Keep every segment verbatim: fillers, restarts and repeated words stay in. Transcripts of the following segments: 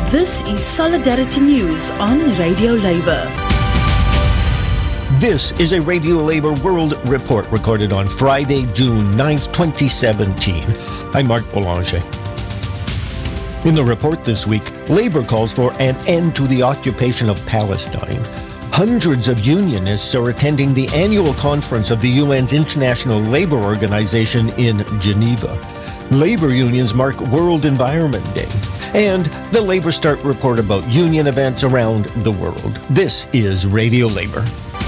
This is Solidarity News on Radio Labour. This is a Radio Labour World Report recorded on Friday, June ninth, twenty seventeen. I'm Mark Boulanger. In the report this week, Labour calls for an end to the occupation of Palestine. Hundreds of unionists are attending the annual conference of the U N's International Labour Organization in Geneva. Labour unions mark World Environment Day. And the Labour Start report about union events around the world. This is Radio Labour.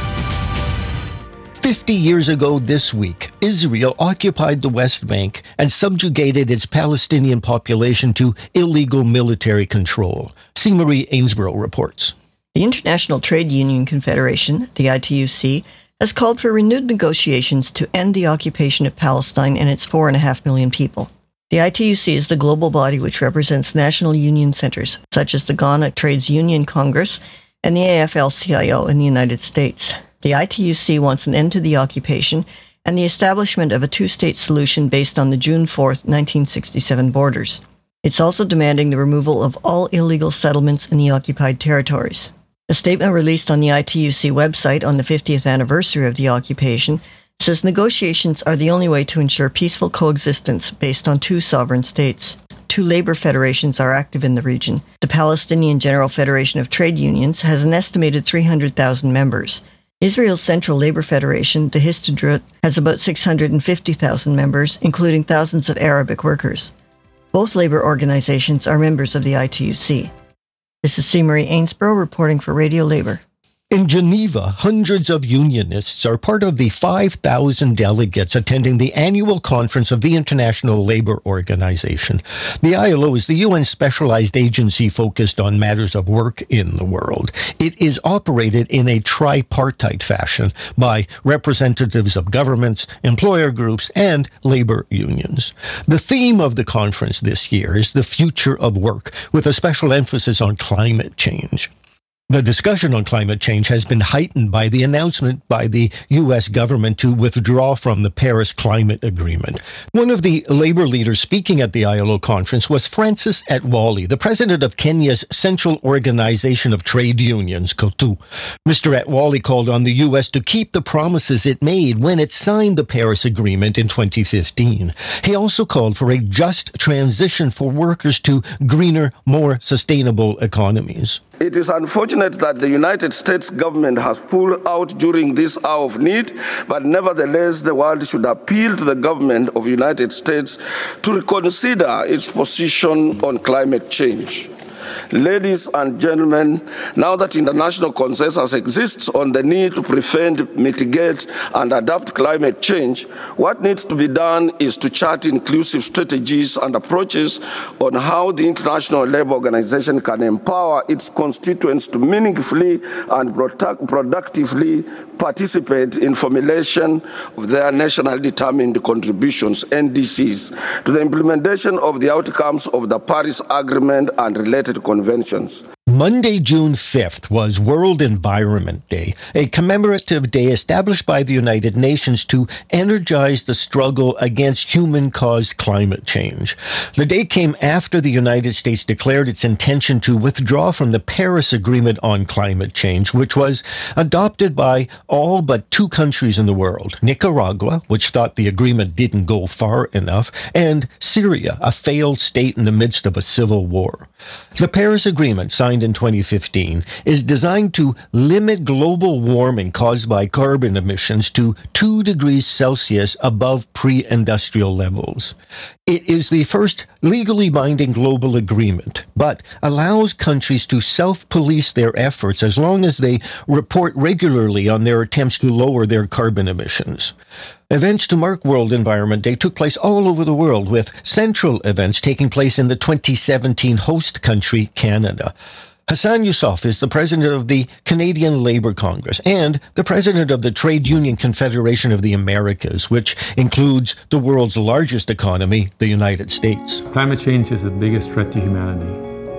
Fifty years ago this week, Israel occupied the West Bank and subjugated its Palestinian population to illegal military control. C. Marie Ainsborough reports. The International Trade Union Confederation, the I T U C, has called for renewed negotiations to end the occupation of Palestine and its four and a half million people. The I T U C is the global body which represents national union centers, such as the Ghana Trades Union Congress and the A F L C I O in the United States. The I T U C wants an end to the occupation and the establishment of a two-state solution based on the June fourth, nineteen sixty-seven borders. It's also demanding the removal of all illegal settlements in the occupied territories. A statement released on the I T U C website on the fiftieth anniversary of the occupation says negotiations are the only way to ensure peaceful coexistence based on two sovereign states. Two labor federations are active in the region. The Palestinian General Federation of Trade Unions has an estimated three hundred thousand members. Israel's Central Labor Federation, the Histadrut, has about six hundred fifty thousand members, including thousands of Arabic workers. Both labor organizations are members of the I T U C. This is C. Marie Ainsborough reporting for Radio Labour. In Geneva, hundreds of unionists are part of the five thousand delegates attending the annual conference of the International Labour Organization. The I L O is the U N specialized agency focused on matters of work in the world. It is operated in a tripartite fashion by representatives of governments, employer groups, and labour unions. The theme of the conference this year is the future of work, with a special emphasis on climate change. The discussion on climate change has been heightened by the announcement by the U S government to withdraw from the Paris Climate Agreement. One of the labor leaders speaking at the I L O conference was Francis Atwoli, the president of Kenya's Central Organization of Trade Unions, KOTU. Mister Atwoli called on the U S to keep the promises it made when it signed the Paris Agreement in twenty fifteen. He also called for a just transition for workers to greener, more sustainable economies. It is unfortunate that the United States government has pulled out during this hour of need, but nevertheless the world should appeal to the government of the United States to reconsider its position on climate change. Ladies and gentlemen, now that international consensus exists on the need to prevent, mitigate, and adapt climate change, what needs to be done is to chart inclusive strategies and approaches on how the International Labour Organization can empower its constituents to meaningfully and product- productively participate in formulation of their nationally determined contributions, N D Cs, to the implementation of the outcomes of the Paris Agreement and related conventions. Monday, June fifth was World Environment Day, a commemorative day established by the United Nations to energize the struggle against human-caused climate change. The day came after the United States declared its intention to withdraw from the Paris Agreement on climate change, which was adopted by all but two countries in the world, Nicaragua, which thought the agreement didn't go far enough, and Syria, a failed state in the midst of a civil war. The Paris Agreement, signed in twenty fifteen, is designed to limit global warming caused by carbon emissions to two degrees Celsius above pre-industrial levels. It is the first legally binding global agreement, but allows countries to self-police their efforts as long as they report regularly on their attempts to lower their carbon emissions. Events to mark World Environment Day took place all over the world, with central events taking place in the twenty seventeen host country, Canada. Hassan Yousaf is the president of the Canadian Labour Congress and the president of the Trade Union Confederation of the Americas, which includes the world's largest economy, the United States. Climate change is the biggest threat to humanity.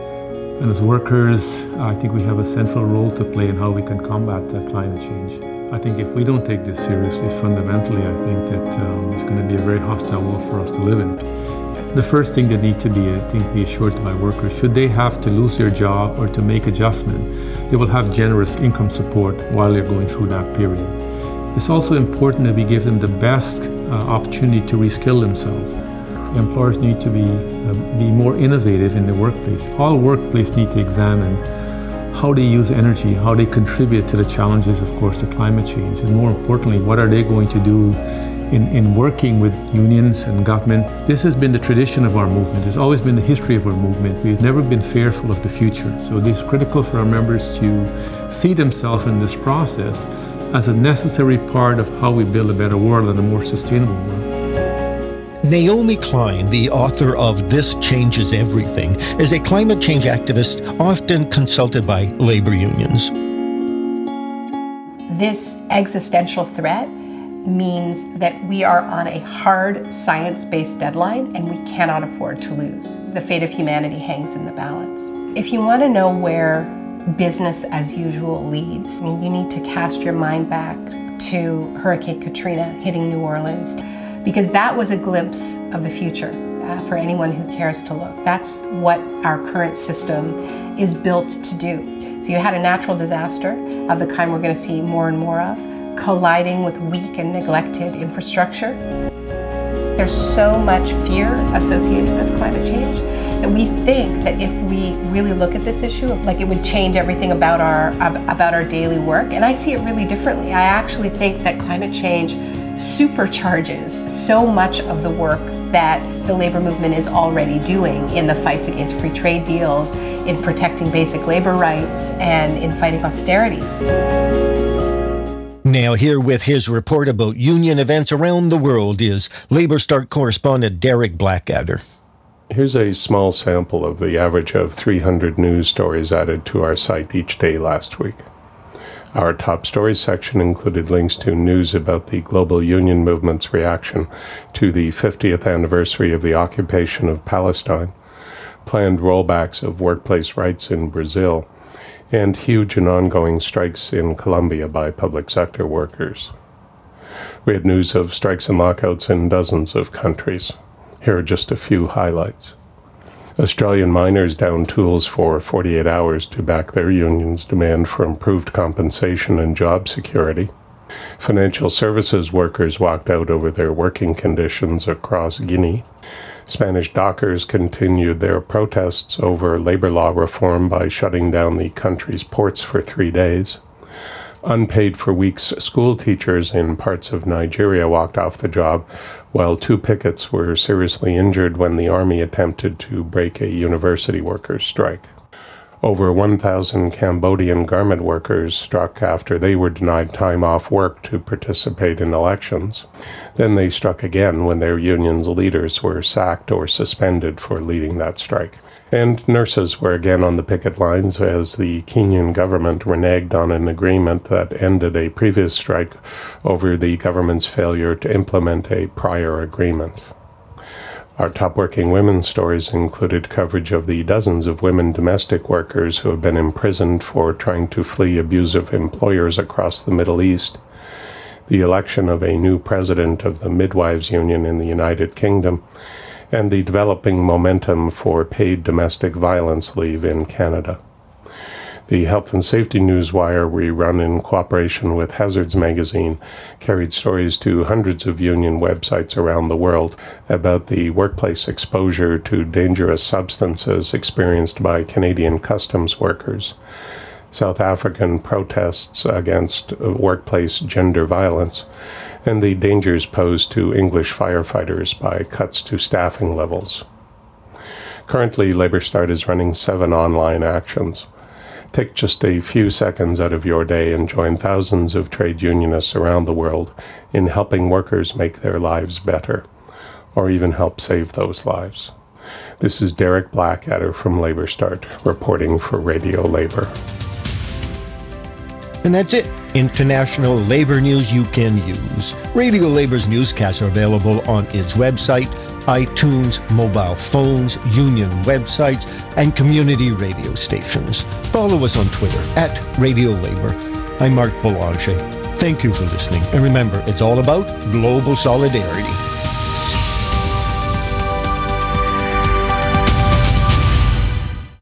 And as workers, I think we have a central role to play in how we can combat that climate change. I think if we don't take this seriously, fundamentally, I think that um, it's going to be a very hostile world for us to live in. The first thing that need to be, I think, be assured by workers, should they have to lose their job or to make adjustment, they will have generous income support while they're going through that period. It's also important that we give them the best uh, opportunity to reskill themselves. Employers need to be, uh, be more innovative in the workplace. All workplaces need to examine how they use energy, how they contribute to the challenges, of course, to climate change, and more importantly, what are they going to do in, in working with unions and government. This has been the tradition of our movement. It's always been the history of our movement. We've never been fearful of the future. So it is critical for our members to see themselves in this process as a necessary part of how we build a better world and a more sustainable world. Naomi Klein, the author of This Changes Everything, is a climate change activist often consulted by labor unions. This existential threat means that we are on a hard science-based deadline and we cannot afford to lose. The fate of humanity hangs in the balance. If you want to know where business as usual leads, I mean, you need to cast your mind back to Hurricane Katrina hitting New Orleans, because that was a glimpse of the future uh, for anyone who cares to look. That's what our current system is built to do. So you had a natural disaster of the kind we're going to see more and more of, colliding with weak and neglected infrastructure. There's so much fear associated with climate change that we think that if we really look at this issue, like it would change everything about our about our daily work. And I see it really differently. I actually think that climate change supercharges so much of the work that the labor movement is already doing in the fights against free trade deals, in protecting basic labor rights, and in fighting austerity. Now here with his report about union events around the world is Labour Start correspondent Derek Blackadder. Here's a small sample of the average of three hundred news stories added to our site each day last week. Our top stories section included links to news about the global union movement's reaction to the fiftieth anniversary of the occupation of Palestine, planned rollbacks of workplace rights in Brazil, and huge and ongoing strikes in Colombia by public sector workers. We had news of strikes and lockouts in dozens of countries. Here are just a few highlights. Australian miners downed tools for forty-eight hours to back their union's demand for improved compensation and job security. Financial services workers walked out over their working conditions across Guinea. Spanish dockers continued their protests over labor law reform by shutting down the country's ports for three days. Unpaid for weeks school teachers in parts of Nigeria walked off the job, while two pickets were seriously injured when the army attempted to break a university workers' strike. Over one thousand Cambodian garment workers struck after they were denied time off work to participate in elections. Then they struck again when their union's leaders were sacked or suspended for leading that strike. And nurses were again on the picket lines as the Kenyan government reneged on an agreement that ended a previous strike over the government's failure to implement a prior agreement. Our top working women's stories included coverage of the dozens of women domestic workers who have been imprisoned for trying to flee abusive employers across the Middle East, the election of a new president of the Midwives Union in the United Kingdom, and the developing momentum for paid domestic violence leave in Canada. The Health and Safety Newswire we run in cooperation with Hazards magazine carried stories to hundreds of union websites around the world about the workplace exposure to dangerous substances experienced by Canadian customs workers, South African protests against workplace gender violence, and the dangers posed to English firefighters by cuts to staffing levels. Currently, Labour Start is running seven online actions. Take just a few seconds out of your day and join thousands of trade unionists around the world in helping workers make their lives better, or even help save those lives. This is Derek Blackadder from Labour Start, reporting for Radio Labour. And that's it. International labor news you can use. Radio Labor's newscasts are available on its website, iTunes, mobile phones, union websites, and community radio stations. Follow us on Twitter at Radio Labor. I'm Mark Boulanger. Thank you for listening. And remember, it's all about global solidarity.